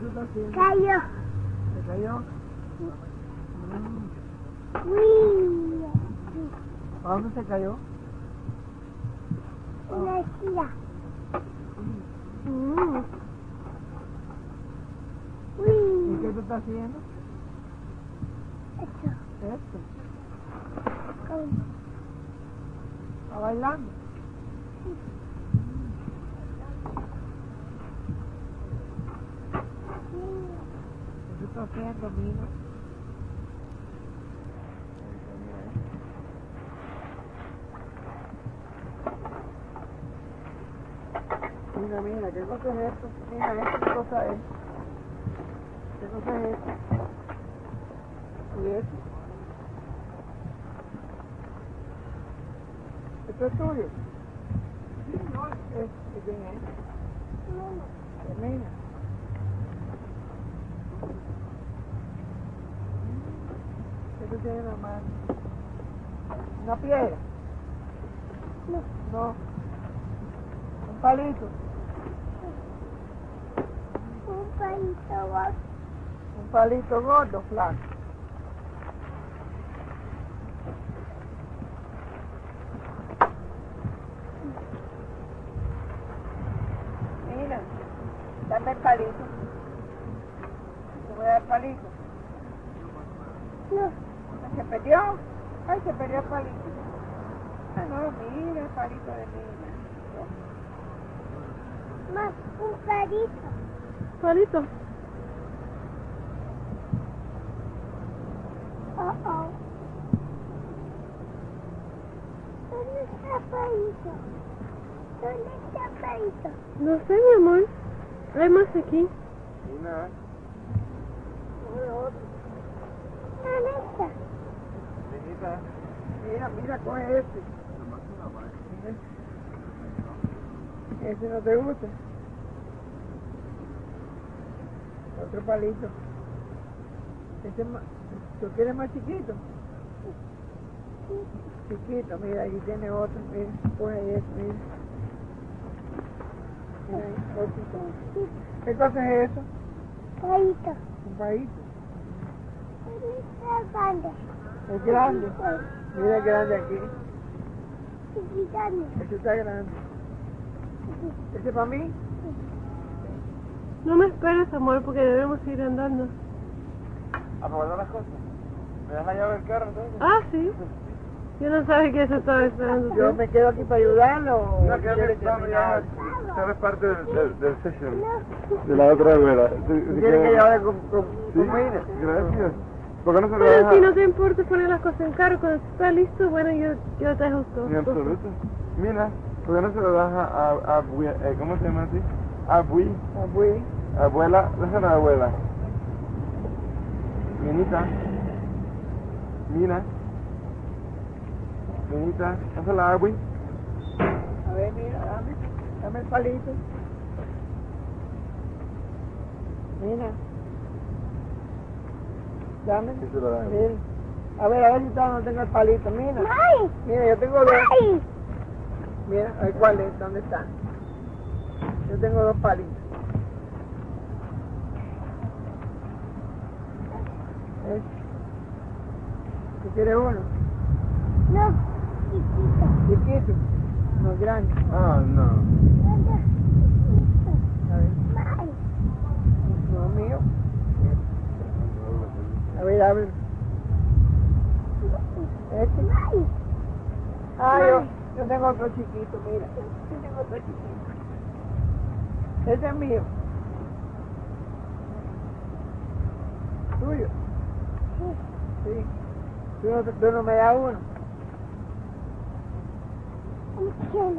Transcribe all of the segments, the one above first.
tú estás haciendo? Cayó. ¿Se cayó? Uy. ¿A dónde se cayó? En la esquina. ¿Y qué Uy. tú estás haciendo? Eso. Esto. Con... ¿Está bailando? ¿Qué tú estás haciendo, Mina? Mira, ¿qué cosa es esto? Mira, ¿esto qué cosa es? ¿Qué cosa es esto? ¿Y esto? ¿Esto es tuyo? ¿De quién es? ¿De Mina? ¿Qué tú tienes en la mano? ¿Una piedra? No. ¿Un palito? Un palito gordo. Un palito gordo, flaco. Mira, dame el palito. Te voy a dar el palito. No. ¿Se perdió? Ay, se perdió el palito. Ah, no, mira el palito de Mina. Más un palito. ¿Palito? Oh. ¿Dónde está el palito? ¿Dónde está el palito? No sé, mi amor. Hay más aquí. Mina. ¿Dónde está? Mira, coge este. Ese no te gusta. Otro palito. Ese es más, ¿tú quieres más chiquito? Chiquito, mira, ahí tiene otro, mira, coge ese, mira. Mira ahí, otro. ¿Qué cosa es eso? Palito. Un palito. ¿Dónde está el grande? Es grande. Mira el grande aquí. Chiquitano. Ese está grande. ¿Ese es para mí? No me esperes, amor, porque debemos ir andando. ¿A guardar las cosas? ¿Me das la llave del carro entonces? Ah, sí. Yo no sabía que eso estaba esperando. Yo me quedo aquí para ayudarlo. ¿O No, quédate, quieres vamos, ya terminar? sabes parte del session, de la otra rueda. ¿Tú quieres que yo hable con Sí, Mina? gracias. ¿Por qué no se lo Bueno, deja? si no te importa poner las cosas en carro, cuando está listo, bueno, yo te ajusto. En absoluto. Mira, ¿por qué no se lo das a ¿cómo se llama así? Abuela, déjala a abuela. Minita. Minita, déjala a Abui. A ver, mira, dame el palito. Mira. Dame. Sí, se lo da. Mira. A ver si todavía no tengo el palito. Mira. ¡Ay! Mira, yo tengo dos. ¡Ay! Mira, a ver cuál es, ¿dónde está? Yo tengo dos palitos. ¿Ves? ¿Tú quieres uno? No, chiquito. Chiquito. No grande. Ah, no. A ver. ¡Ay! No mío. A ver, abre. Este. ¡Ay! Ah, yo tengo otro chiquito, mira. Yo tengo otro chiquito. Ese es mío. ¿Tuyo? Sí. ¿Tú no me das uno? Un cielo.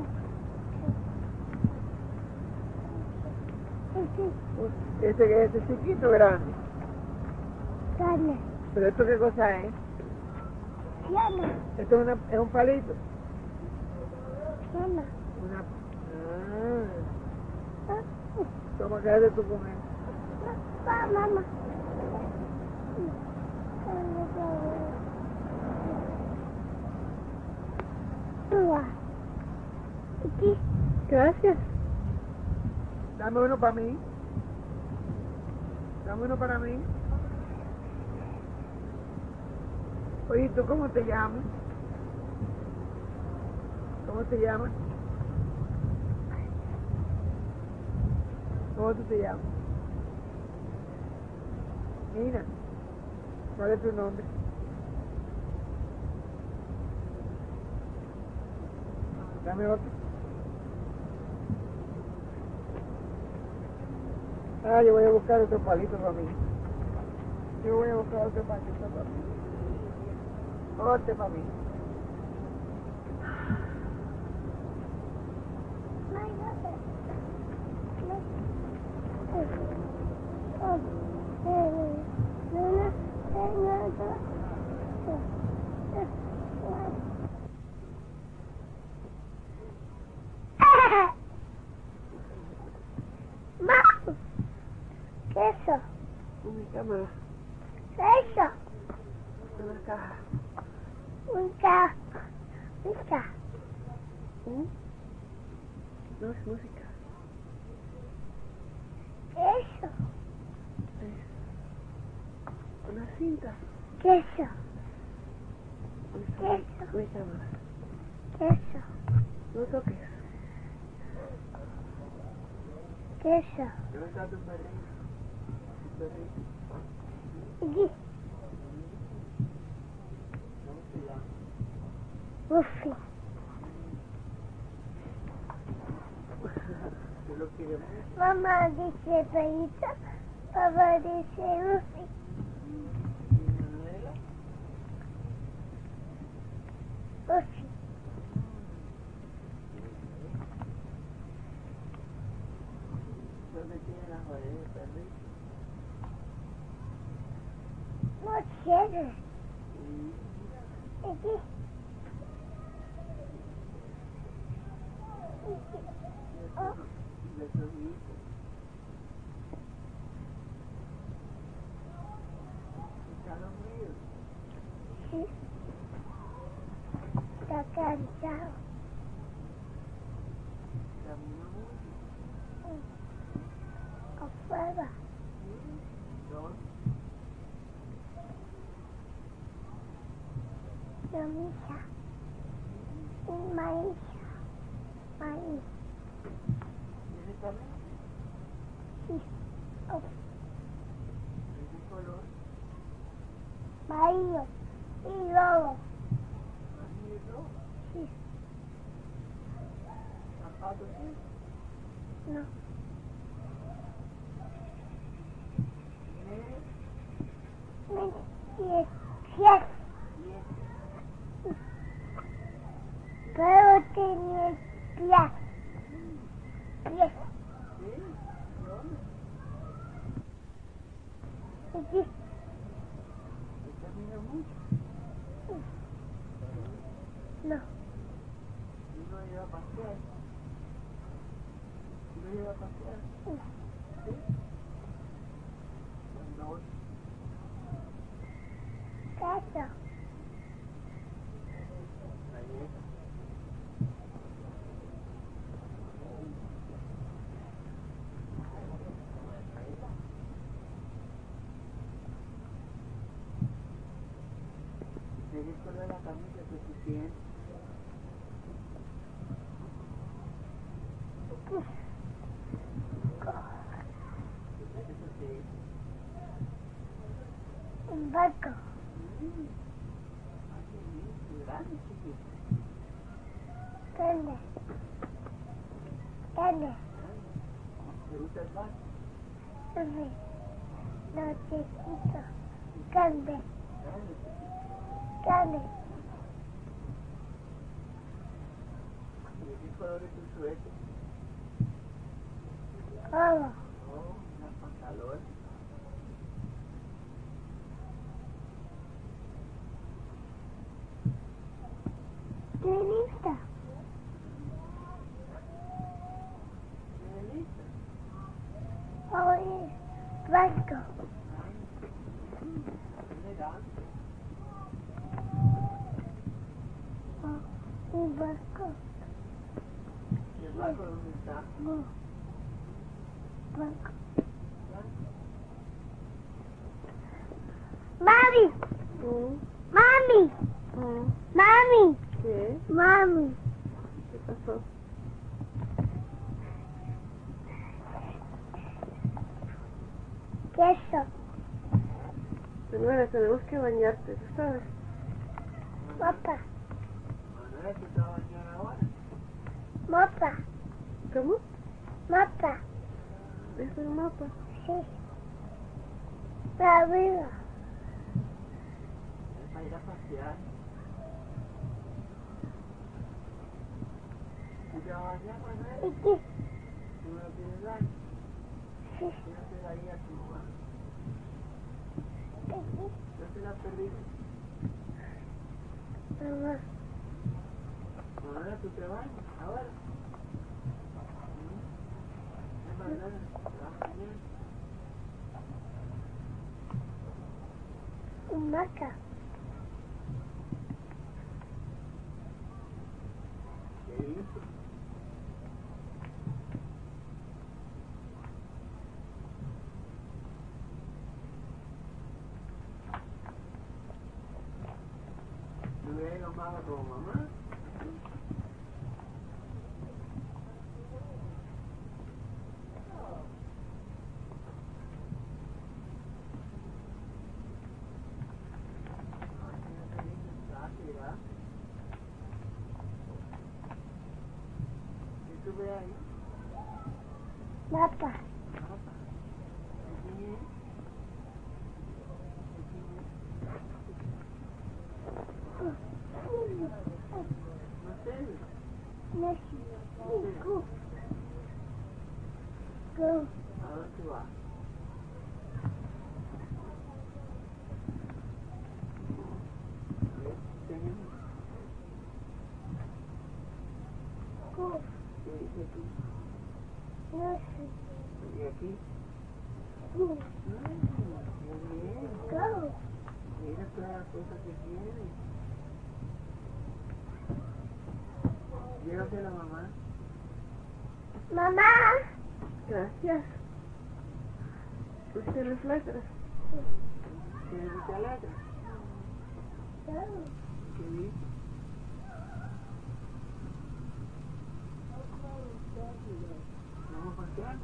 Ese chiquito grande. Carne. ¿Pero esto qué cosa es? Cielo. Esto es un palito. Cielo. Una... Toma, quédate tú con él. Va, mamá. Aquí. Gracias. Dame uno para mí. Dame uno para mí. Oye, ¿tú cómo te llamas? ¿Cómo te llamas? ¿Cómo tú te llamas? Nina, ¿cuál es tu nombre? Dame otro. Ah, yo voy a buscar otro palito para mí. Yo voy a buscar otro palito para mí. Otro para mí. ¿Qué es eso? Una cámara, ¿Qué es eso? una caja. Música. Música. No es música. ¿Qué es eso? Es una cinta. ¿Qué es eso? Una cámara. ¿Qué es eso? No toques. ¿Qué es eso? ¿Dónde está tu perrito? Tu perrito. Aquí. ¿Cómo se llama? Buffy. Yo lo quiero mucho. Mamá dice perrito. Papá dice Buffy. ¿Y Manuela? Buffy. ¿Dónde tiene las orejas de perrito? No quiere. Aquí. Oh, Y los ojitos. ¿Están los míos? sí. Está cansado. Camina mucho. Afuera. ¿Dónde? La misa. Y maíz. Maíz. ¿Tiene camino? Sí. Oh, ¿De qué color? maíz. Y lobo. ¿Amarillo? Sí. ¿Zapatos sí? No. ¿Negro? Yes. Pero tiene pies. Pies. ¿Sí? ¿Dónde? Aquí. ¿Camina mucho? No. ¿Y no lleva a pasear? ¿No lleva a pasear? ¿Sí? No. ¿Qué es eso? ¿De qué color es la camisa que tú tienes? Eso sí. Un barco. Ay, qué lindo, grande, chiquito. Grande. Grande. ¿Te gusta el barco? Sí. No, chiquito. Grande. Grande, chiquito. Grande. ¿Y de qué color es tu suéter? Cómo. Oh, una pantalón. ¿Estoy lista? ¿Tienes lista? Hoy barco. Elegante. Un barco. ¿Y el barco dónde está? No. Barco. ¿Blanco? Mami, mami, ¿Qué? mami. ¿Qué pasó? ¿Qué es eso? Señora, tenemos que bañarte, ¿tú sabes? Mopa, Manuel, ¿tú te vas a bañar ahora? mopa, ¿Cómo? mopa. ¿Es el mapa? Sí. Para arriba. Es para ir a pasear. ¿Tú te vas a bañar, Manuel? ¿Y qué? ¿Tú no tienes baño? Sí. ¿Qué no te daría a tu mamá? ¿Y qué? ¿No te la perdiste? Mamá. Manuel, ¿tú te bañas ahora? Es verdad, te vas a bañar. Maca. ¿Qué hizo? ¿Tú hubieras ido más como mamá? ¿Qué tú ves ahí? Mapa. No sé. No sé. Go. Go. ¿A dónde tú vas? Go. ¿Qué dice aquí? No sé. ¿Y aquí? Go. Muy bien. Go. Mira todas las cosas que tiene. Llévate a la mamá. Mamá. Gracias. ¿Viste las letras? ¿Qué dice la letra? Go. ¿Qué dice? ¿Vamos a pasear?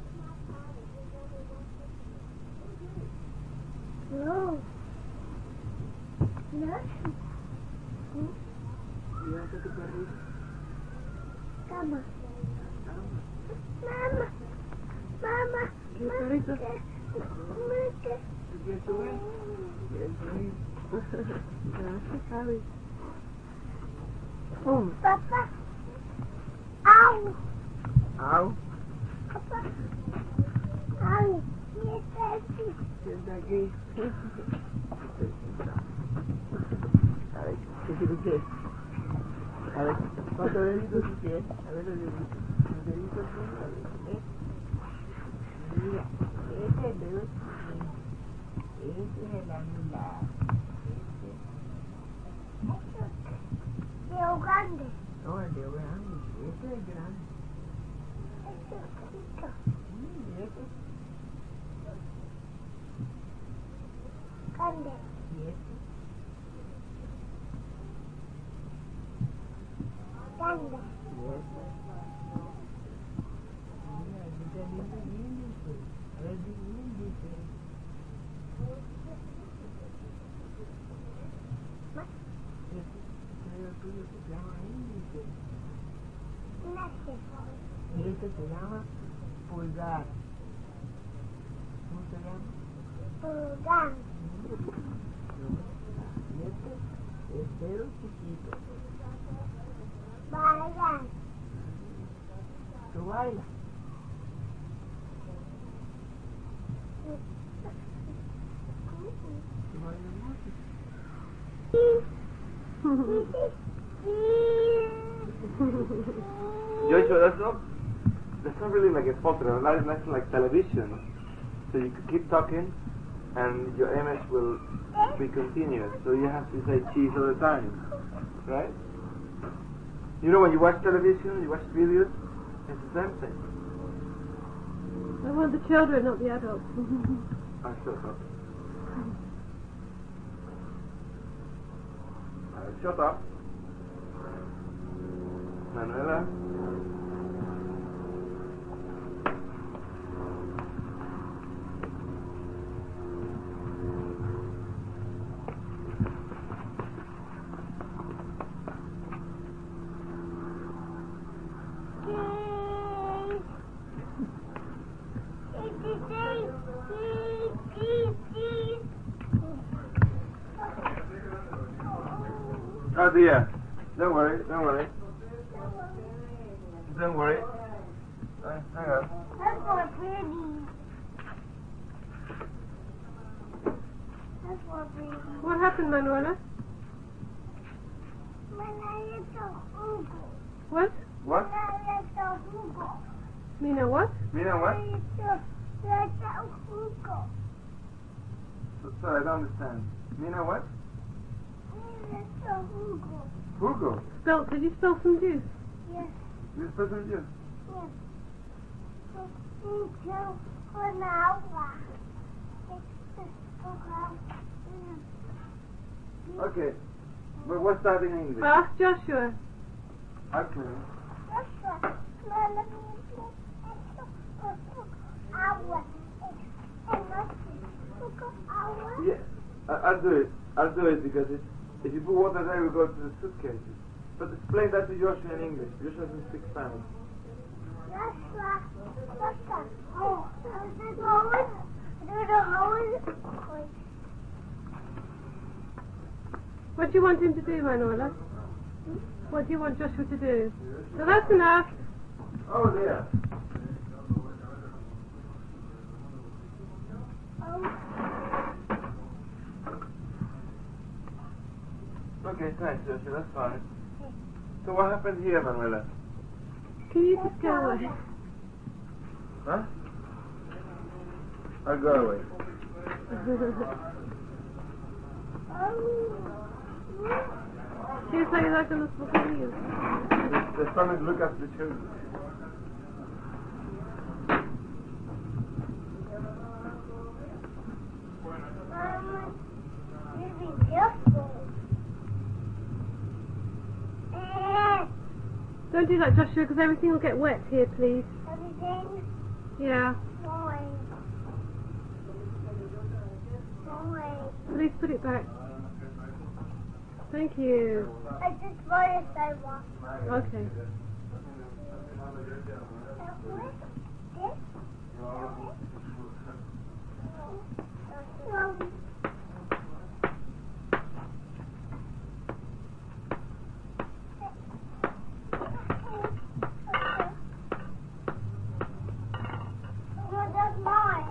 No. No. Llévate a tu perrito. Cama. Vamos. Mamá. Mamá. ¿Qué perrito? Mamá. ¿Tú quieres subir? ¿Quieres subir? Gracias, Javi. Papá. Au. Au. Papá. Au. Mira aquí. Sienta aquí. A ver, ¿qué quieres hacer? A ver, ¿cuántos deditos tú quieres? A ver los deditos. Los deditos son, a ver, Mira, ese es el dedo chiquito. Ese es el anular. Dedo grande. No, el dedo grande. Ese es el grande. Este es chiquito. Y ese. Grande. Y este. Grande. Y este. Mira, aquí está el índice. A ver, di índice. Este dedo tuyo se llama índice. Nace. Y este se llama pulgar. ¿Cómo se llama? Pulgar. Y este es dedo chiquito. Bailar. Tú bailas. Tú bailas mucho. Joshua, that's not really like a photo, that's like television. So you could keep talking and your image will be continuous. So you have to say cheese all the time. Right? You know when you watch television, you watch videos, it's the same thing. I want the children, not the adults. I shut up. Shut up. Manuela. Oh dear. Don't worry, don't worry. Don't worry. Hang on. That's more pretty. That's more pretty. What happened, Manuela? When I little Hugo. What? What? When I little Hugo. Mina, what? Mina, what? Little Hugo. Sorry, I don't understand. Mina, what? Little Hugo. Hugo. Spell, could you spell some juice? Yes. This person you. Yes. Into an hour. Okay. But what's that in English? Ask Joshua. Okay. Yeah, I'll do it. I'll do it because if you put water there, we go to the suitcases. But explain that to Joshua in English. Joshua doesn't speak Spanish. What do you want him to do, Manuela? What do you want Joshua to do? So that's enough. Oh dear. Okay, thanks, Joshua. That's fine. So what happened here, Manuela? Can you just go away? Huh? I'll go away. Here's how you like a little video. The son is look after the children. Be careful. Don't do that, Joshua, because everything will get wet here, please. Everything. Yeah. Going. Please put it back. Thank you. I just want to say one. Okay. That's mine.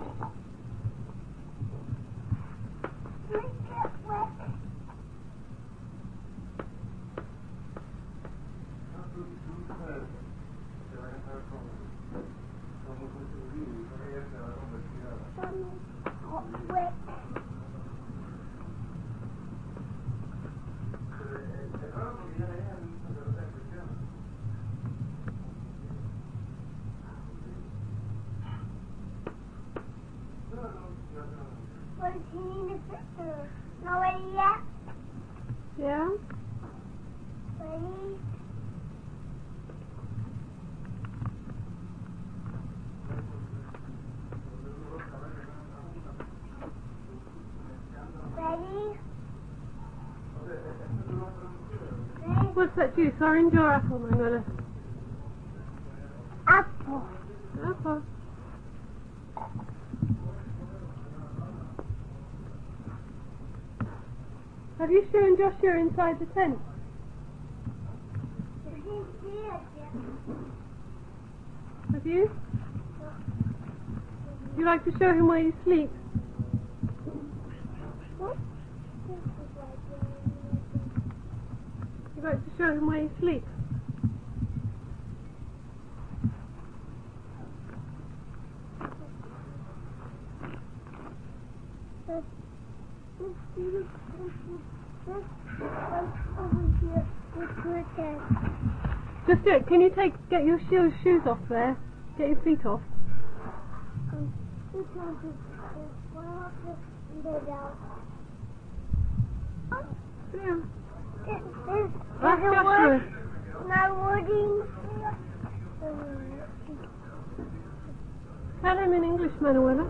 Make it wet. Wet. What does he need to picture? Not ready yet? Yeah? Ready? Ready? What's that juice? Orange or apple, Manuela? Apple. Apple. Have you shown Joshua inside the tent? Have you? Would you like to show him where you sleep? What? Would you like to show him where you sleep? Just do it. Can you get your shoes off there? Get your feet off. Yeah. Joshua. Not wording. Tell him in English, Manuela.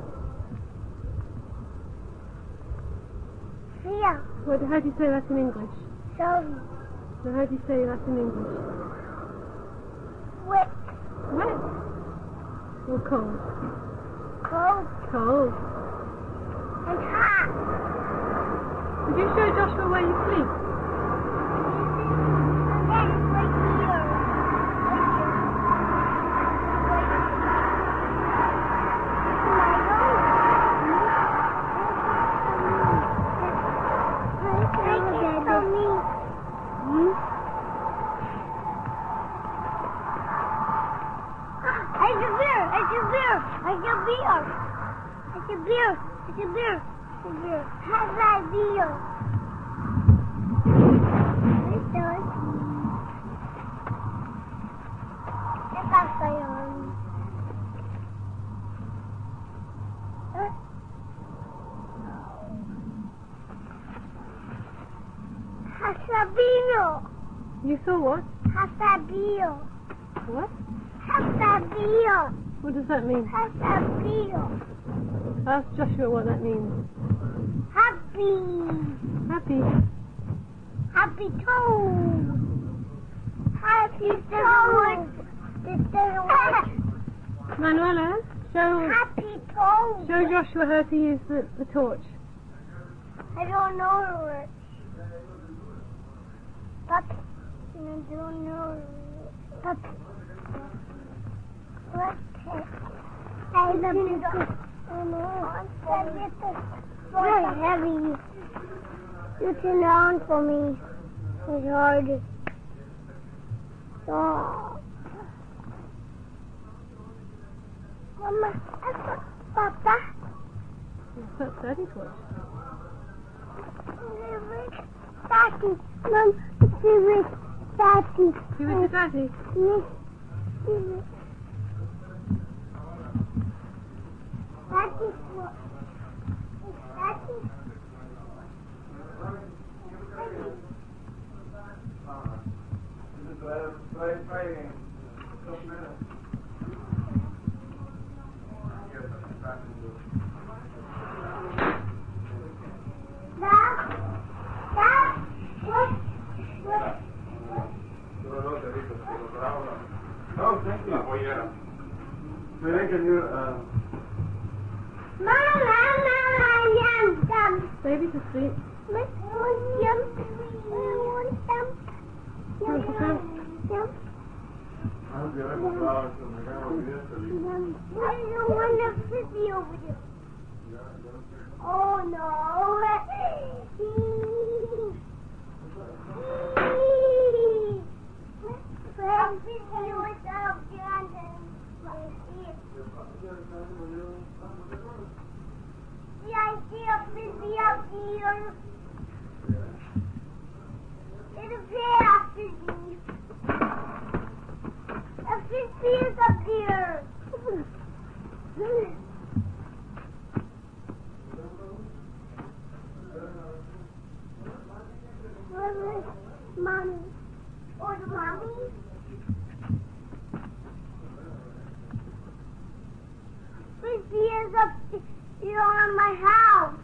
Yeah. How do you say that in English? Sorry. Now, how do you say that in English? Wet. Wet. Or cold? Cold. Cold. And hot. Did you show Joshua where you sleep? Yes, right here. It's a beer. Have that beer. It's done. It's upside on. Hasabino. You saw what? Hasabino. What? Hasabino. What does that mean? Hasabino. Ask Joshua what that means. Happy. Happy. Happy toad. Happy toad. Manuela, Happy toad. show Joshua how to use the torch. I don't know it. But I don't know it. But what? I love you. Very heavy. You turn it on for me. It's hard. Stop. Mama, Papa. That's Daddy's watch. Daddy. Mom, it's with Daddy. Give it to Daddy. Yes. Daddy's watch. Daddy. Oh, thank you. Maybe can you, Baby's asleep. Oh no! Yeah, I see a frisbee up here. It's a bear frisbee. A frisbee is up here. Where is Mommy? Or the Mommy? Frisbee is up here on my house.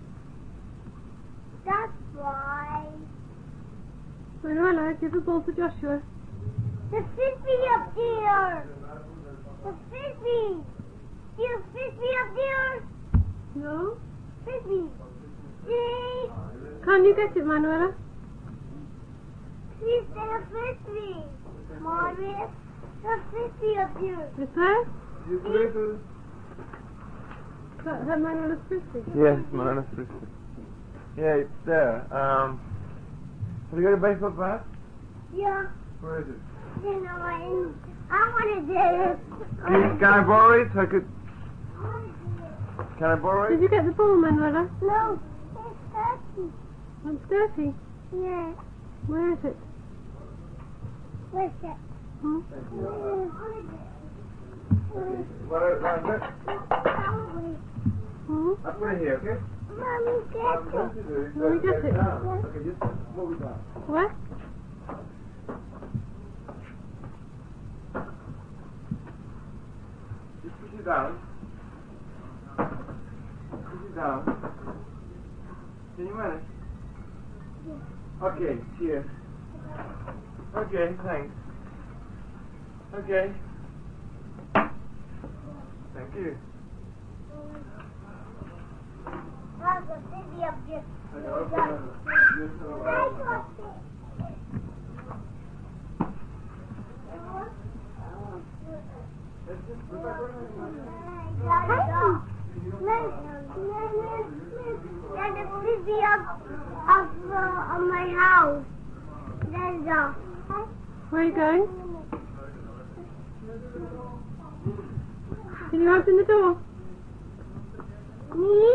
That's why. Manuela, give the ball to Joshua. The frisbee up there. The frisbee. See the frisbee up there? No? Frisbee. See? Can you get it, Manuela? Please get a frisbee. Mommy, the frisbee up here. Is there? you That Manuela's frisbee? Yes, Manana's frisbee. Yeah, it's there. Have you got a baseball bat? Yeah. Where is it? You know, I want to do it. Can I borrow it? Can I borrow Did it? you get the ball, Manuela? No, it's dirty. It's dirty. Yeah. Where is it? Where's that? Hmm? What is it? Hmm? I put it here, okay? Mommy, get it. Let me get it. Okay, just move it down. Where? down. Sit down. Can you manage? Okay, cheers. Okay, thanks. Okay. Thank you. There's a baby up there. There's a frisbee up on my house. There's a... Where are you going? Can you open the door? Me?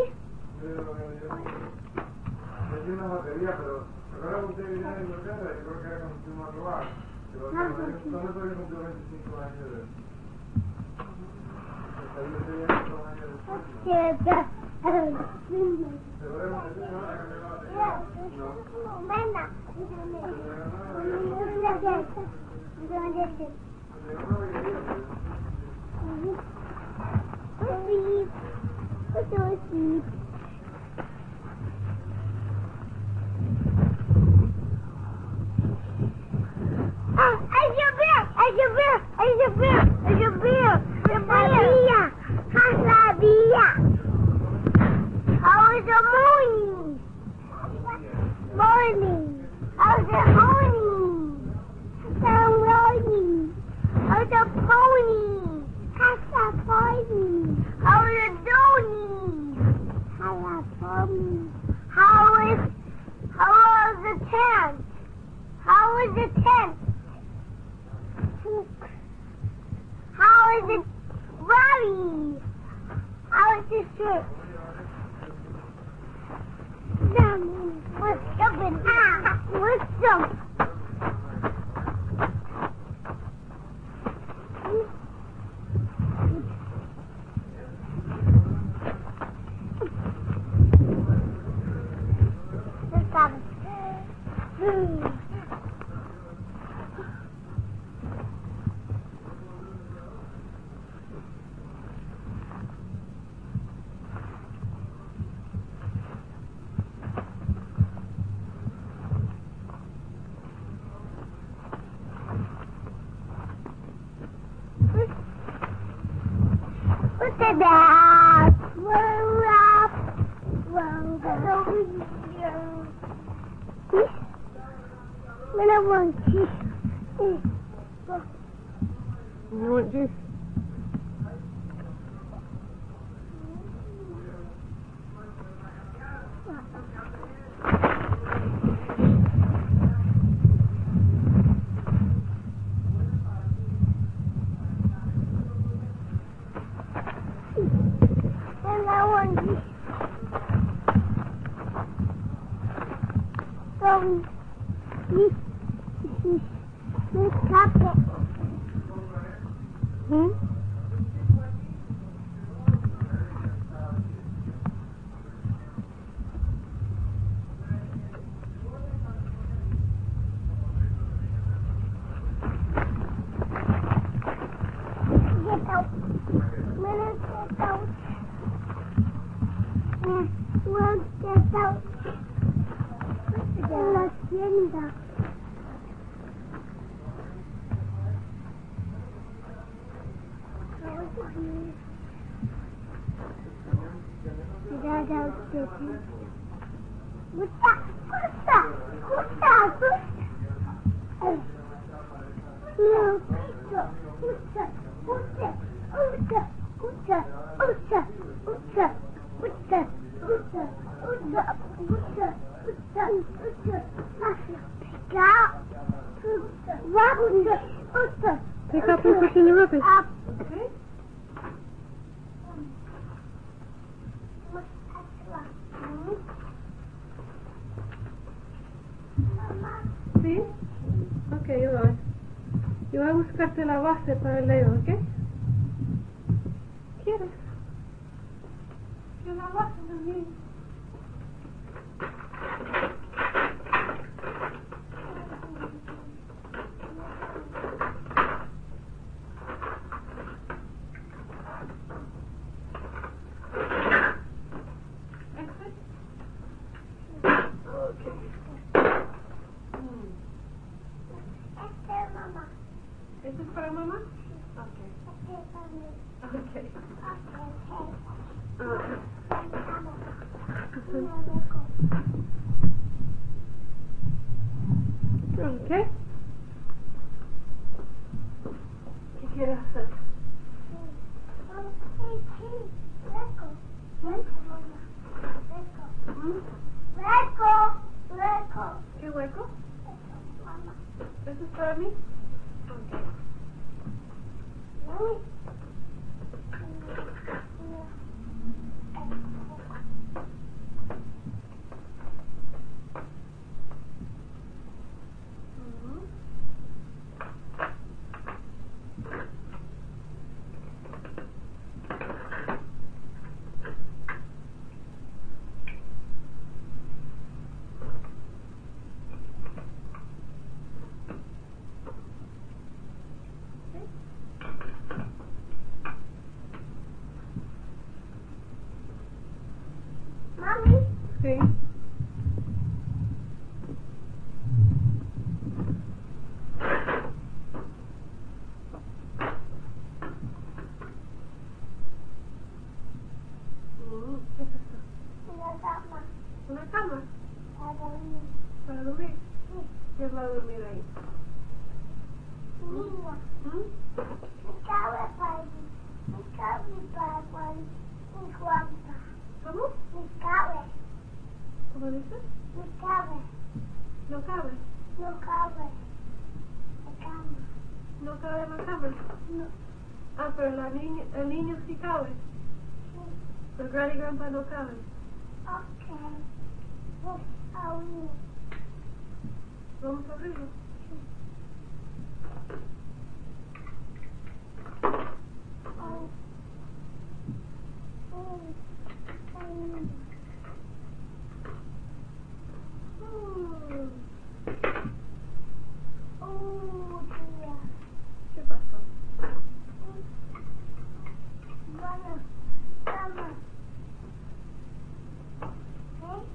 You want juice? Pick up and put in the rubbish. Okay. ¿Sí? Ok, voy. Yo voy a buscarte la base para el dedo, ¿ok? ¿Quieres? Yo la base también. Hueco, hueco. ¿Qué hueco? Mamá. ¿Eso es para mí? Ok. Mami. Ujú. Mami. Sí. ¿Qué es esto? Una cama. ¿Una cama? Para dormir. ¿Para dormir? Sí. ¿Quién va a dormir ahí? Niña. ¿Mm? Mi cabra para allí. Mi cabra para cuando. Mi guampa. ¿Cómo? Mi cabra. ¿Cómo dices? Mi cabra. No cabe. No cabe. La cama. No cabe en la cama. No. Ah, pero el niño sí cabe. Sí. El Granny y Grandpa no caben. Ok. Pues aún. Vamos a abrirlo. Oh. Oh, tía. ¿Qué pasó? Bueno, cama. ¿Eh?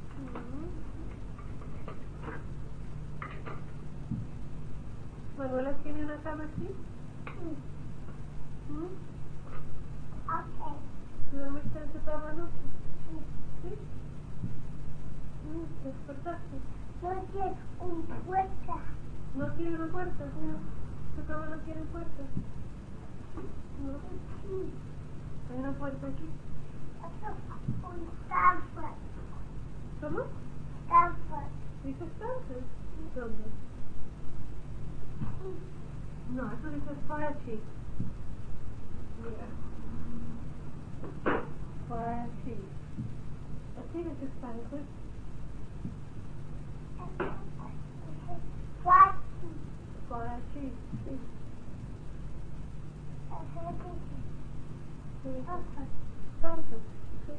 ¿Manuela tiene una cama así? Sí. ¿Mm? Ok. ¿Dormiste en tu cama anoche? Sí. ¿Sí? ¿Te despertaste? No tiene un puerta. ¿No tiene una puerta? No. ¿Tu cama no tiene puerta? No. Sí. ¿Hay una puerta aquí? Eso es un Stanford. ¿Cómo? Stanford. ¿Dice Stanford? ¿Dónde? No, eso dice Fire Chief. Mira. Fire Chief. Así dice Stanford. Flashy. Fire Chief, sí. Sí, dice Stanford, sí.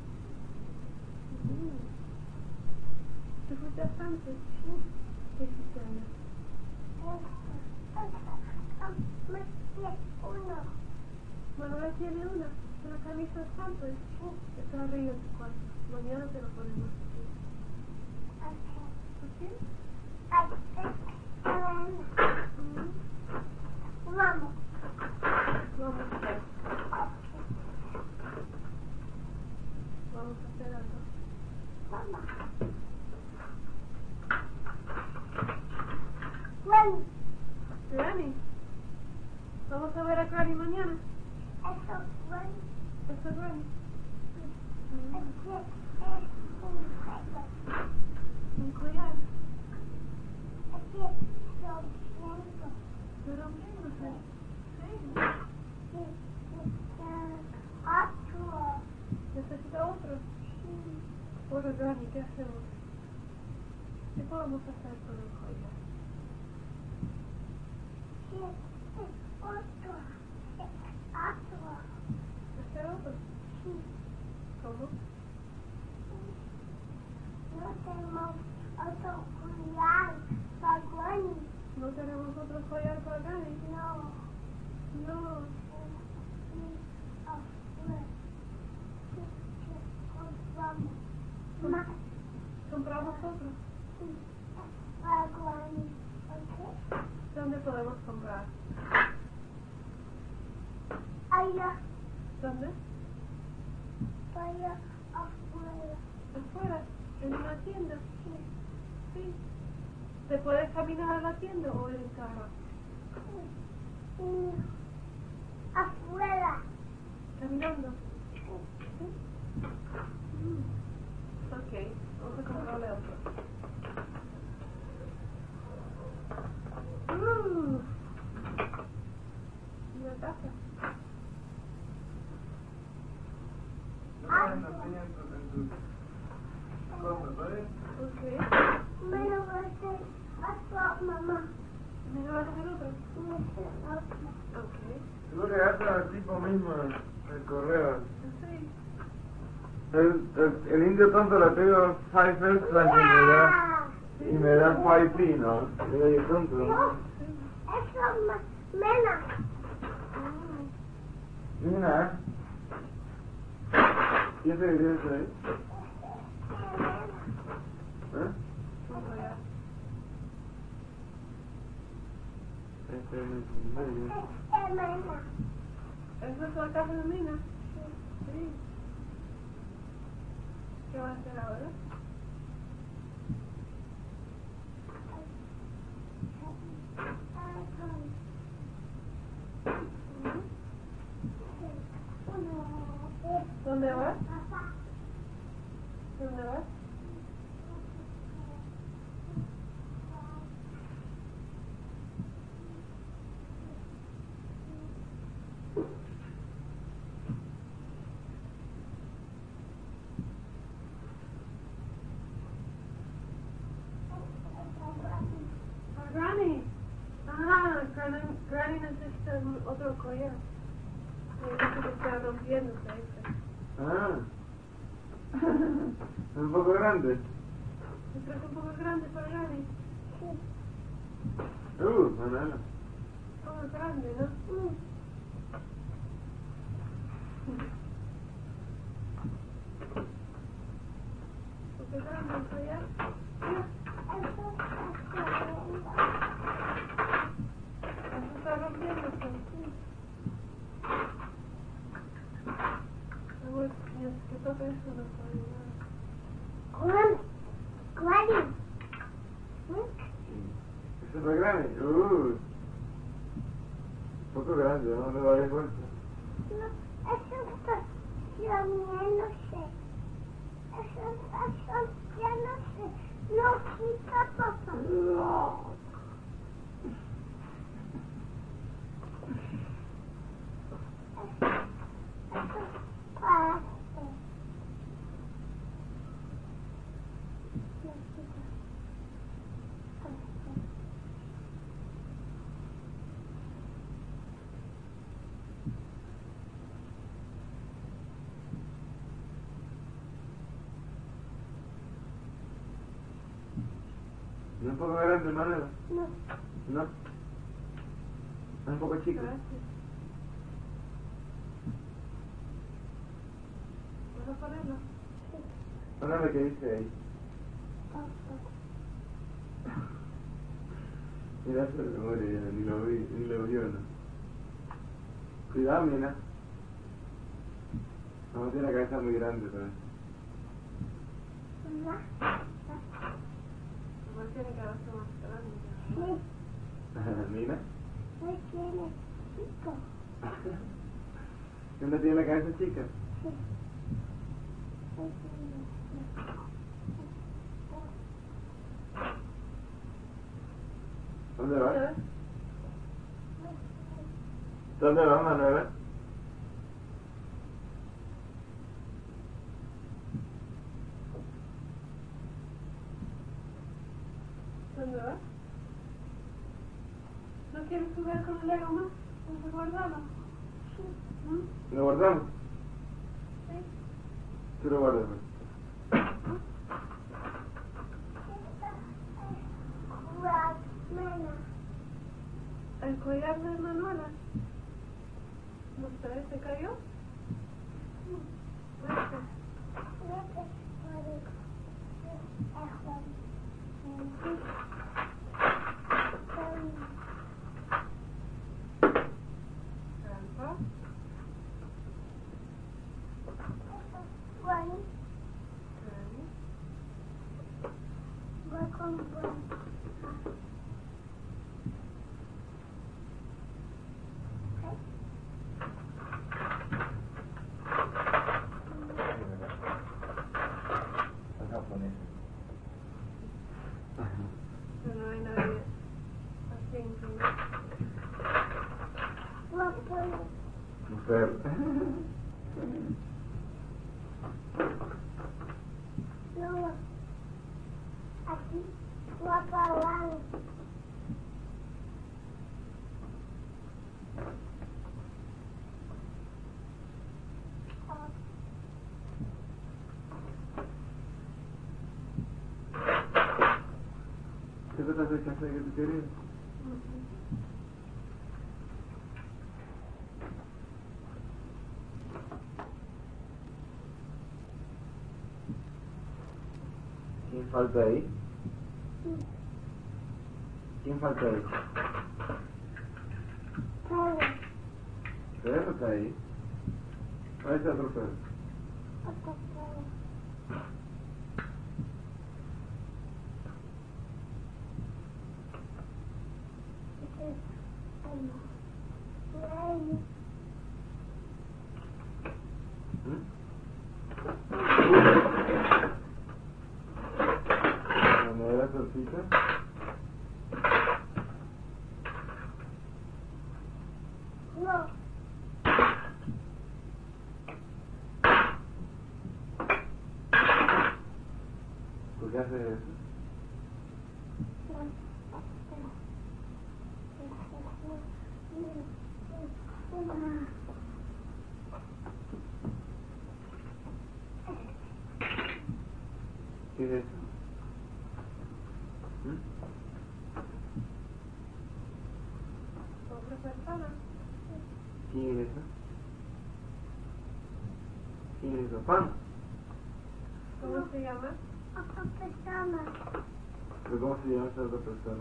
¿Tú fuiste a Stanford? Sí. ¿Qué hiciste allá? Uno. Manuela tiene una camisa de Stanford. Sí. Está arriba en tu cuarto. Mañana te lo ponemos aquí. Okay. ¿Ok? Vamos. Vamos a hacer. Vamos a hacer algo. Mamá. Bueno, Granny. Vamos a ver a Granny mañana. eso bueno. ¿Eso es Granny? Aquí es un juego. Un collar. Aquí son cientos. Pero riéndose. Sí. Otro. ¿Necesita otro? Bueno, Granny, ¿qué hacemos? ¿Qué podemos hacer con el collar? Otro. ¿Hacer otro? ¿Cómo? No tenemos otro collar para Granny. ¿No tenemos otro collar para Granny? No. No. Mamá. ¿Compramos otro? Para Granny. ¿Ok? ¿Dónde podemos comprar? Allá. ¿Dónde? Allá afuera. ¿Afuera? ¿En una tienda? Sí. Sí. ¿Se puede caminar a la tienda o en el carro? Afuera. ¿Caminando? Sí. Ok. se controle otro. Me pasa. Ok. Me lo voy a hacer a mamá. ¿Me lo vas a hacer otro? Ok. Tú le haces al tipo mismo el correo. Sí. El indio tonto le pido 5 extras y me da 5p, ¿no? Y le digo tonto. No, eso mena. Mira, ¿y ese que tienes ahí? ¿Eh? Vamos allá. Este es el medio. Mena. ¿Eso es la casa de Mina? Sí. ¿Qué vas a hacer ahora? ¿Dónde vas? ¿Dónde vas? A Granny. Ah, Granny necesita otro collar. Dice que está rompiéndose ese. Ah. Es un poco grande. Yo creo que es un poco grande para Granny. Manana. Oh, es grande, ¿no? Porque es grande el collar. Eso está rompiéndose. Amor, que toque eso no puede nada. Granny. ¿Es súper grande? Un poco grande, no le doy vuelta. No, eso está, ya no sé. Eso, ya no sé. No quita papá. No. Eso para. ¿No es un poco grande, Manuela? No. ¿No? ¿Es un poco chico? Gracias. ¿Vas a ponerlo? Mándame qué dice ahí. Mira, eso de memoria, ni lo vio, ¿no? Cuidado, Mina. No tiene la cabeza muy grande, pero... Igual tiene que haberse más grande. Sí, ¿Mina? no tiene chico. ¿Dónde tiene la cabeza chica? Sí. ¿Dónde vas? ¿Dónde vas, Manuela? ¿Dónde vas? ¿No quieres jugar con el Lego más? ¿Vamos a guardarlo? ¿Lo guardamos? Sí. Sí, lo guardo, pues. El collar de Manuela. ¿No se cayó? Grandpa. Granny. Los japoneses. Pero no hay nadie así en que Mujer. Luego, aquí, guapalán. ¿Qué te hace café que tú quieres? ¿Quién falta ahí? ¿Quién falta ahí? Pero, ¿Perro está ahí? Ahí está otro perro. otro perro. Ese es el ¿La nevera solcita? No, ¿Por qué hace eso? ¿Qué es eso? otra persona. ¿Quién es eso? ¿Quién es eso? ¿Pan? ¿Cómo se llama? otra persona. ¿Pero cómo se llama esa otra persona?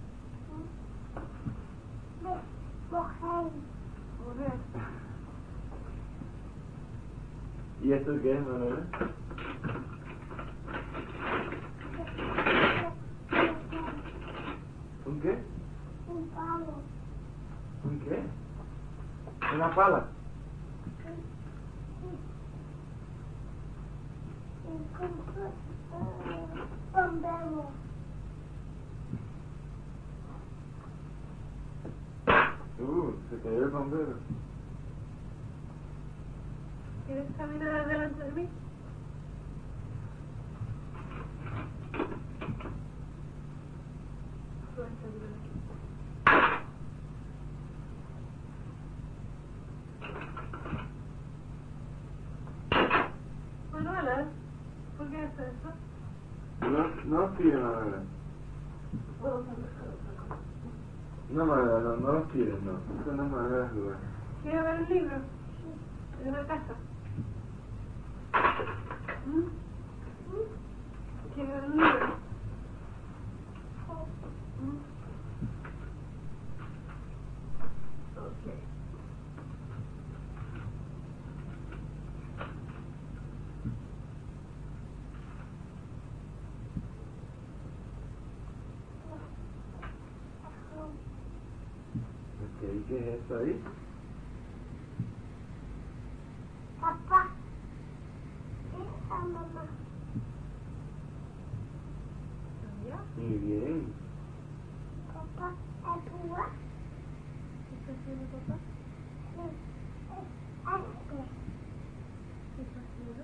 Mujer. Mujer. ¿Y esto qué es, Manuela? ¿Un qué? Un palo. ¿Un qué? ¿Una pala? Bombero. Se cayó el bombero. ¿Quieres caminar delante de mí? Manuela, ¿por qué haces eso? No tires, Manuela. No, Manuela, no los tires, no. Eso no es manera de jugar. ¿Quieres ver el libro? ¿De una casa? ¿Quieres ver el libro? Ok. Ok, ¿qué es eso ahí? Papá. Esa mamá. ¿Ya? Muy bien. Papá, ¿es púa? ¿Qué está haciendo papá? ¿Qué está haciendo?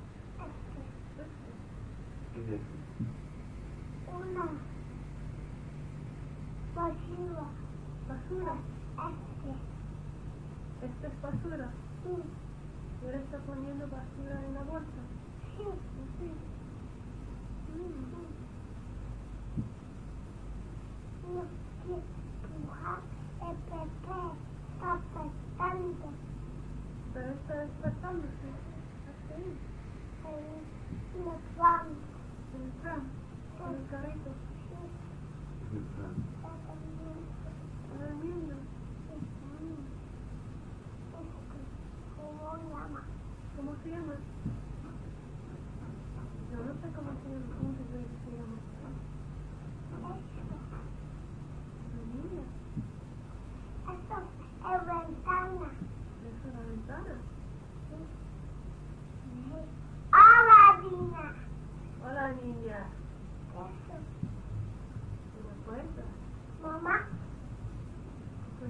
¿Qué es eso? Una basura. ¿Basura? ¿Esto es basura? ¿Y ahora está poniendo basura en la bolsa? Sí. Sí. No quiero dibujar el Pepe. Está apretando. Pero está despertándose. Así. Me van. En el tram. En el carrito. Está durmiendo. ¿Cómo llama? ¿Cómo se llama?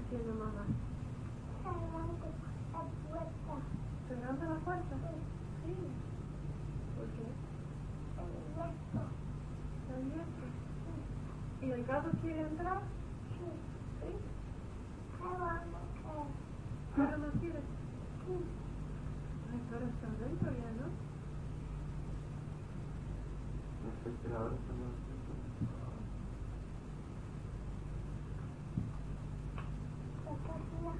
haciendo, mamá? Cerrando la puerta. ¿Cerrando la puerta? Sí. ¿Por qué? El resto. Está abierto. ¿Y el gato quiere entrar? Sí. Sí. Cerrando ¿Pero no quiere? sí. Ay, pero está dentro ya, ¿no? Los espectadores son los... La cocina.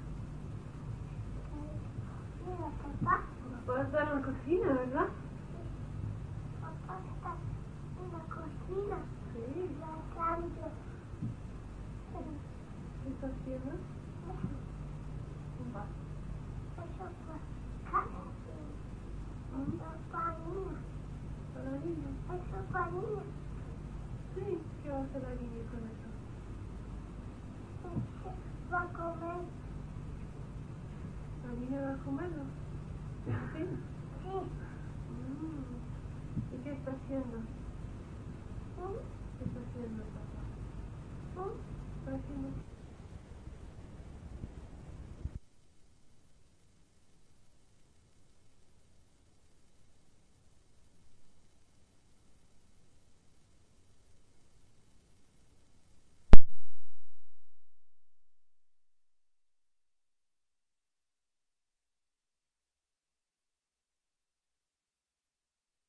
Mira, papá. Papá está en la cocina, ¿verdad? Papá está en la cocina. Sí. Lavando. ¿Qué está haciendo? Un vaso. Eso fue casi. Eso fue niña. ¿Para la niña? Eso fue niña. Sí. ¿Qué va a hacer la niña con eso? Va a comer. ¿La niña va a comerlo? Sí. Sí. ¿Y qué está haciendo? ¿Sí? ¿Qué está haciendo?